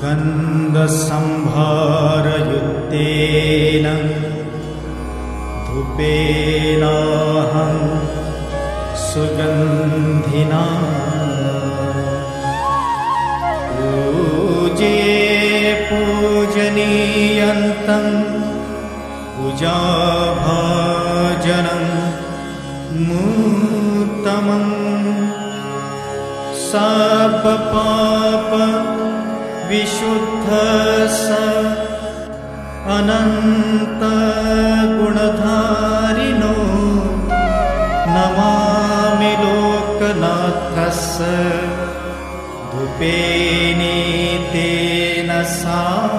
सुगन्धसम्भारयुक्तेन धूपेनाहं सुगन्धिना पूजे पूजनीयन्तं पूजाभाजनं मूर्तमं सर्वपाप विशुद्ध स अनंत गुणधारिणो नमामि लोकनाथस्य धूपेनेतेन सा